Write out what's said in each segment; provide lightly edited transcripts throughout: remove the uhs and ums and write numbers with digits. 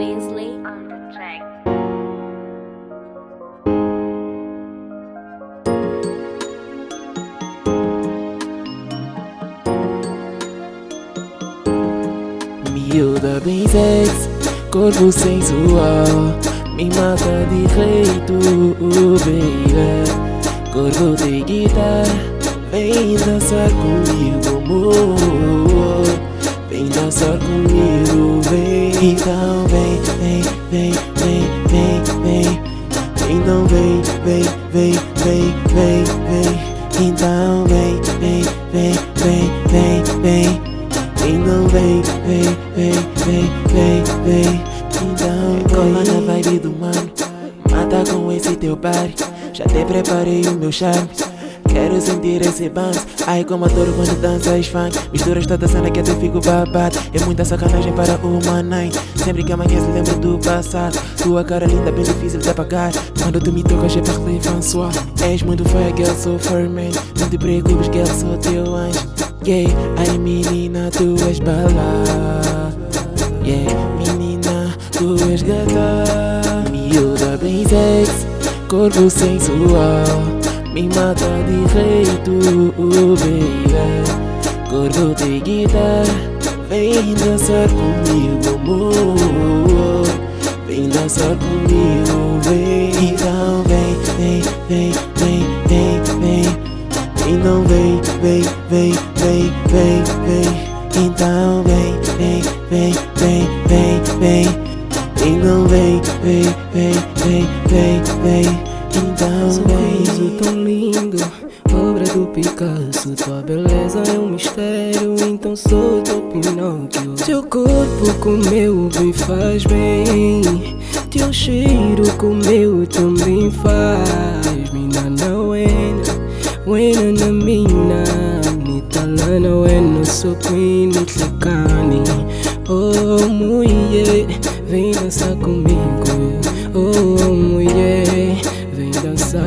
Wesley on the track. Miúda bem sexy, corpo sensual, me mata de jeito, baby. Corpo de guitarra, vem dançar comigo, amor. Vem dançar comigo, vem. Então vem, vem, vem, vem, vem, vem. Então vem, vem, vem, vem, vem, vem. Então vem, vem, vem, vem, vem, vem. Então vem, vem, vem, vem, vem, vem. Então cola na vibe do mano, mata com esse teu body. Já te preparei o meu charme, quero sentir esse bounce. Ai como adoro quando danças funk. Misturas toda cena que até fico babado. É muita sacanagem para uma night. Sempre que amanhece lembro do passado. Tua cara linda bem difícil de apagar. Quando tu me tocas é parler François. És muito feia, girl, sou for man. Não te preocupes, girl, sou teu anjo. Yeah, ai menina, tu és bala. Yeah, menina, tu és gata. Miúda bem sexy, corpo sensual, me mata de jeito, baby. Corpo de guitarra, vem dançar comigo, amor. Vem dançar comigo, vem. Então vem, vem, vem, vem, vem, vem. Então vem, vem, vem, vem, vem, vem. Então vem, vem, vem, vem, vem, vem. Então vem, vem, vem, vem, vem, vem. Então sorriso tão lindo, obra do Picasso. Tua beleza é um mistério, então sou teu Pinóquio. Teu corpo com meu me faz bem, teu cheiro com meu também faz. Mina na wena na mina, nitalana wena sou queen, nitlikani. Oh mulher, vem dançar comigo. Oh mulher, vem dançar.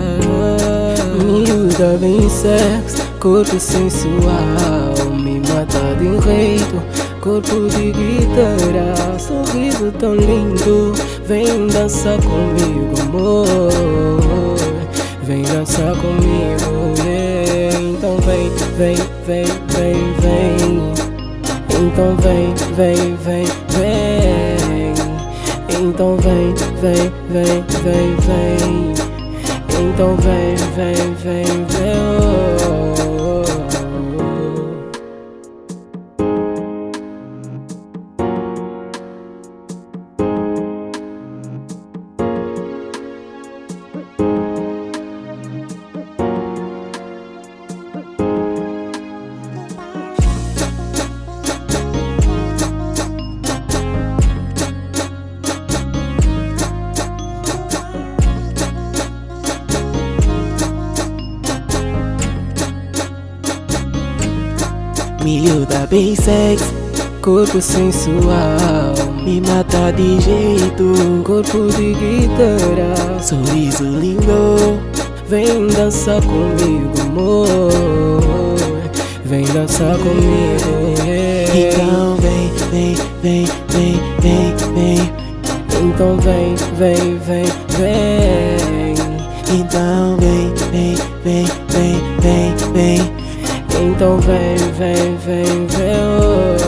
Miúda bem sexy, corpo sensual, me mata de jeito. Corpo de guitarra, sorriso tão lindo. Vem dançar comigo, amor. Vem dançar comigo, yeah. Então vem, vem, vem, vem, vem. Então vem, vem, vem, vem. Então vem, vem, vem, vem, vem. Então vem, vem, vem, vem, oh. miúda bem sexy, corpo sensual, me mata de jeito. Corpo de guitarra, sorriso lindo. Vem dançar comigo, amor. Vem dançar comigo, yeah. Então vem, vem, vem, vem, vem, vem. Então vem, vem, vem, vem. Então vem, vem, vem, vem, vem, vem. Então vem, vem, vem, vem, oh.